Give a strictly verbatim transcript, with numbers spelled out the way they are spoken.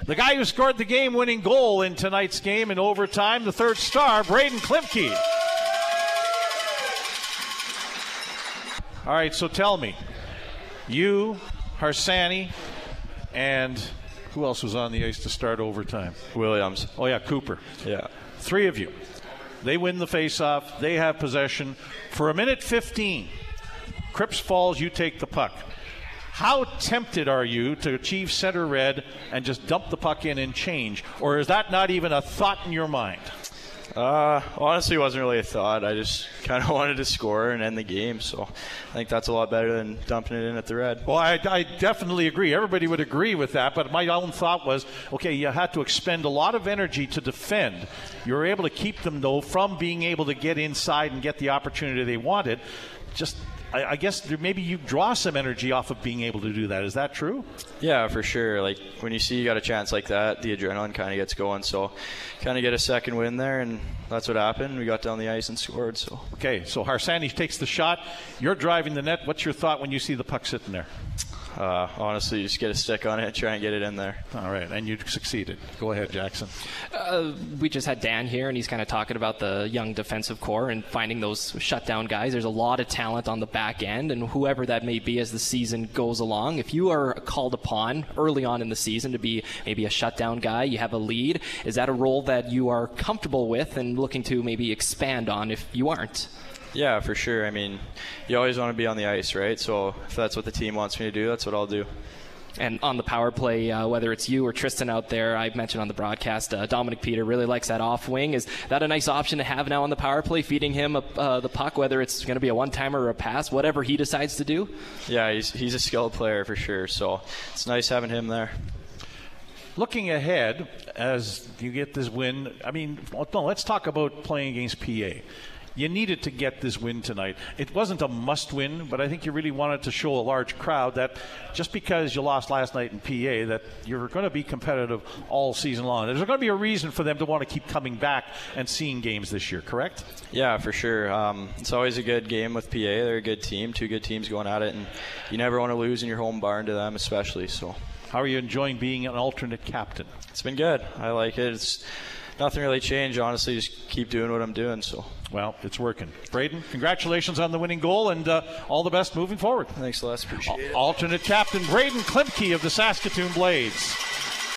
The guy who scored the game-winning goal in tonight's game in overtime, the third star, Braden Klimke. All right, so tell me, you, Harsani, and who else was on the ice to start overtime? Williams. Oh, yeah, Cooper. Yeah. Three of you. They win the face-off. They have possession. For a minute fifteen, Cripps falls, you take the puck. How tempted are you to achieve center red and just dump the puck in and change? Or is that not even a thought in your mind? Uh, honestly, it wasn't really a thought. I just kind of wanted to score and end the game. So I think that's a lot better than dumping it in at the red. Well, I, I definitely agree. Everybody would agree with that. But my own thought was, okay, you had to expend a lot of energy to defend. You were able to keep them, though, from being able to get inside and get the opportunity they wanted. Just I, I guess there, maybe you draw some energy off of being able to do that. Is that true? Yeah, for sure. Like when you see you got a chance like that, the adrenaline kind of gets going. So kind of get a second win there, and that's what happened. We got down the ice and scored. So okay, so Harsani takes the shot. You're driving the net. What's your thought when you see the puck sitting there? Uh, honestly, you just get a stick on it and try and get it in there. All right, and you succeeded. Go ahead, Jackson. Uh, we just had Dan here, and he's kind of talking about the young defensive core and finding those shutdown guys. There's a lot of talent on the back end, and whoever that may be as the season goes along, if you are called upon early on in the season to be maybe a shutdown guy, you have a lead, is that a role that you are comfortable with and looking to maybe expand on if you aren't? Yeah, for sure. I mean, you always want to be on the ice, right? So if that's what the team wants me to do, that's what I'll do. And on the power play, uh, whether it's you or Tristan out there, I mentioned on the broadcast, uh, Dominic Peter really likes that off wing. Is that a nice option to have now on the power play, feeding him uh, the puck, whether it's going to be a one-timer or a pass, whatever he decides to do? Yeah, he's, he's a skilled player for sure, so it's nice having him there. Looking ahead, as you get this win, I mean, no, let's talk about playing against P A. You needed to get this win tonight. It wasn't a must-win, but I think you really wanted to show a large crowd that just because you lost last night in P A, that you're going to be competitive all season long. There's going to be a reason for them to want to keep coming back and seeing games this year, correct? Yeah, for sure. Um, it's always a good game with P A. They're a good team, two good teams going at it, and you never want to lose in your home barn to them especially. So, how are you enjoying being an alternate captain? It's been good. I like it. It's nothing really changed, honestly. Just keep doing what I'm doing. So. Well, it's working. Braden, congratulations on the winning goal, and uh, all the best moving forward. Thanks, Les. Appreciate it. Alternate captain Braden Klimke of the Saskatoon Blades.